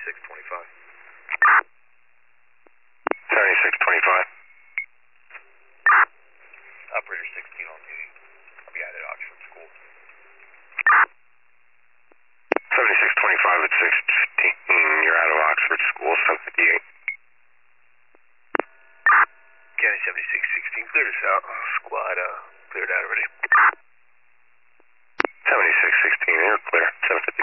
7625. 7625. Operator 16 on duty. I'll be out at Oxford School. 7625 at 615. You're out of Oxford School, 758. County 7616, cleared us out. Squad, cleared out already. 7616, you're clear. 758.